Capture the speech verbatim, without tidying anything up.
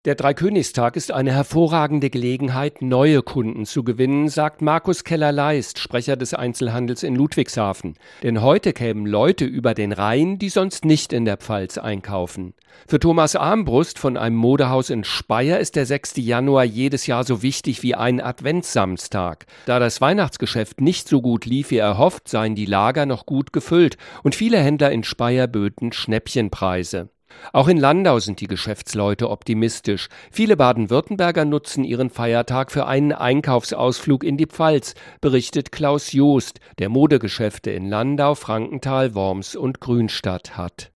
Der Dreikönigstag ist eine hervorragende Gelegenheit, neue Kunden zu gewinnen, sagt Markus Keller-Leist, Sprecher des Einzelhandels in Ludwigshafen. Denn heute kämen Leute über den Rhein, die sonst nicht in der Pfalz einkaufen. Für Thomas Armbrust von einem Modehaus in Speyer ist der sechste Januar jedes Jahr so wichtig wie ein Adventssamstag. Da das Weihnachtsgeschäft nicht so gut lief wie erhofft, seien die Lager noch gut gefüllt und viele Händler in Speyer böten Schnäppchenpreise. Auch in Landau sind die Geschäftsleute optimistisch. Viele Baden-Württemberger nutzen ihren Feiertag für einen Einkaufsausflug in die Pfalz, berichtet Klaus Joost, der Modegeschäfte in Landau, Frankenthal, Worms und Grünstadt hat.